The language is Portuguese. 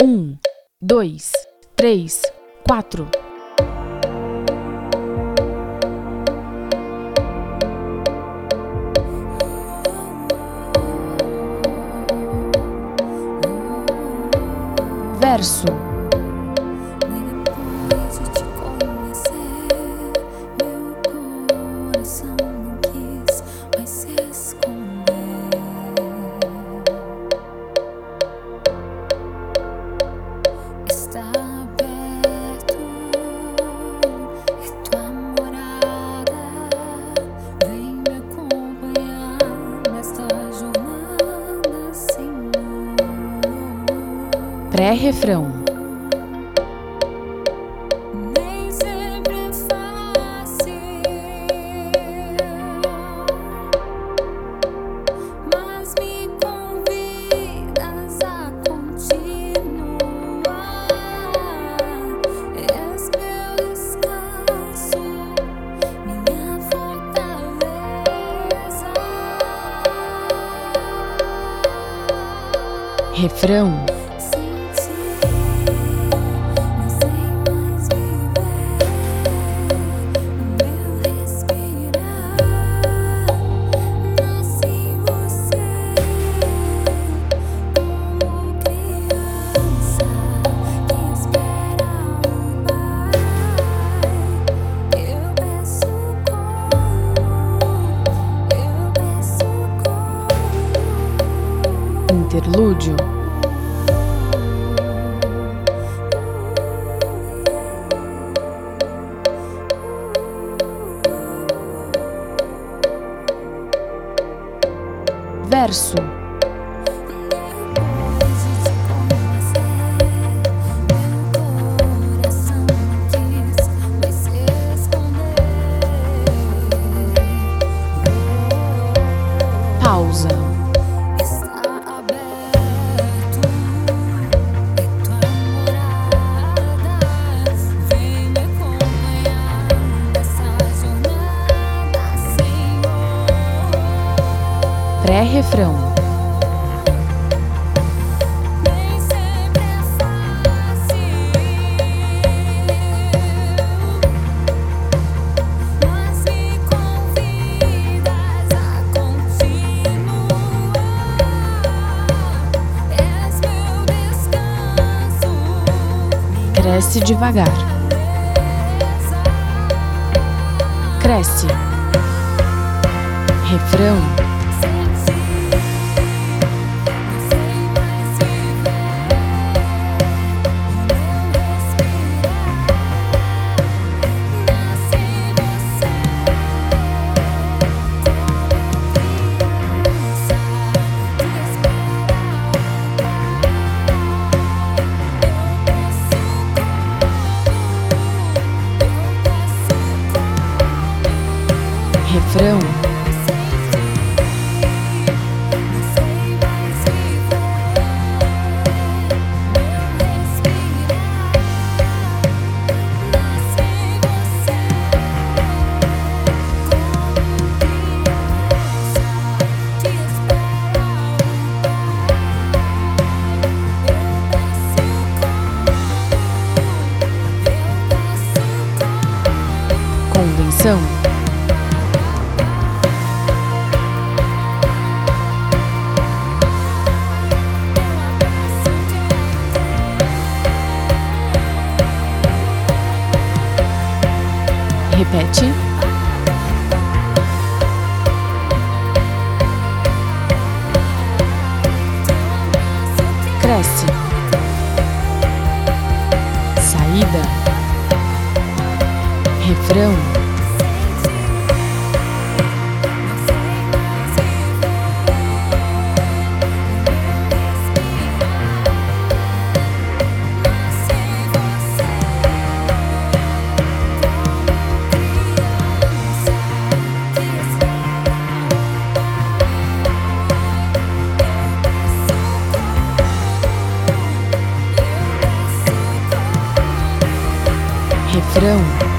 1, 2, 3, 4. Verso. Depois de te conhecer, meu coração não quis mais se esconder. Está aberto, é tua morada. Vem me acompanhar nesta jornada, Senhor. Pré-refrão. Nem sempre é fácil, mas me convidas a continuar. És meu descanso, minha fortaleza. Refrão. Interlúdio. Verso. Pausa. Pré-refrão. Nem sempre é fácil, mas me convidas a continuar. És meu descanso, Cresce devagar. Cresce. Refrão. Refrão. Convenção. Repete. Cresce. Saída. Refrão. Refrão.